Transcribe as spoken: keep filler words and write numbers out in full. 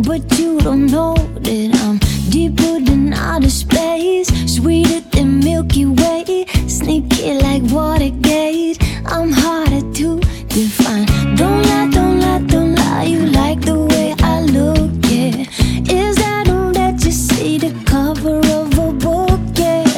but you don't know that I'm deeper than I despair.